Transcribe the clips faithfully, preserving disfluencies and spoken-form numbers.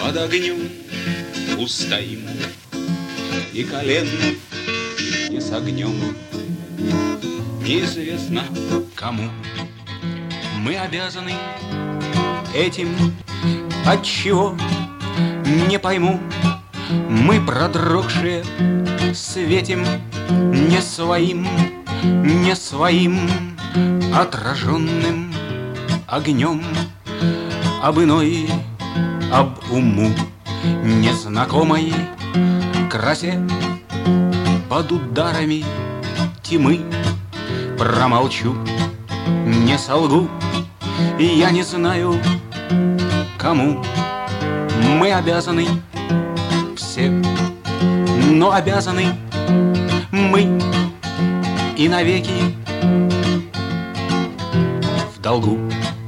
под огнем устоим, и колен не согнем. Неизвестно кому мы обязаны этим, отчего не пойму. Мы продрогшие светим не своим, не своим отраженным огнем, об иной, об уму незнакомой красе. Под ударами тьмы промолчу, не солгу, и я не знаю, кому мы обязаны все, но обязаны мы и навеки в долгу.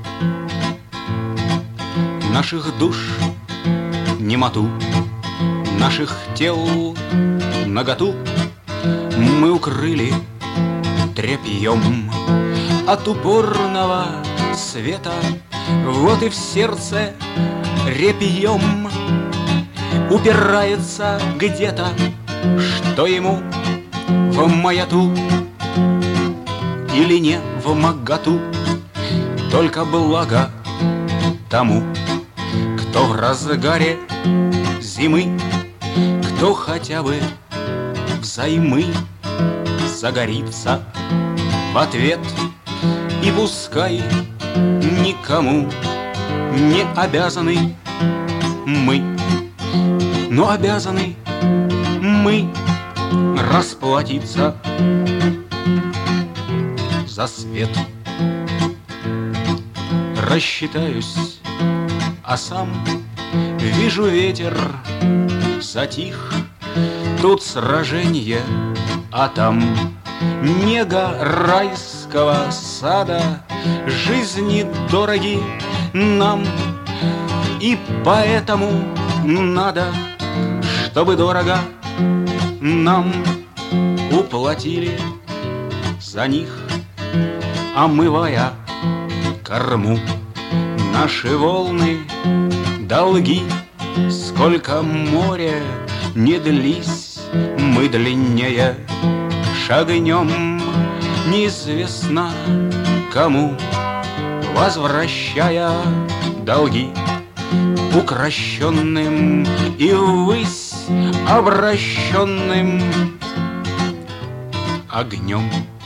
Наших душ немоту, наших тел наготу мы укрыли тряпьем от упорного света. Вот и в сердце репьем упирается где-то, что ему в маяту или не в моготу. Только благо тому, кто в разгаре зимы, кто хотя бы взаймы загорится в ответ. И пускай никому не обязаны мы, но обязаны мы расплатиться за свет. Рассчитаюсь, а сам вижу, ветер затих. Тут сражение, а там нега райского сада. Жизни дороги нам, и поэтому надо, чтобы дорого нам уплатили за них, омывая корму. Наши волны, долги, сколько море не длись, мы длиннее шагнем, неизвестно кому, возвращая долги укрощенным и ввысь обращенным огнем.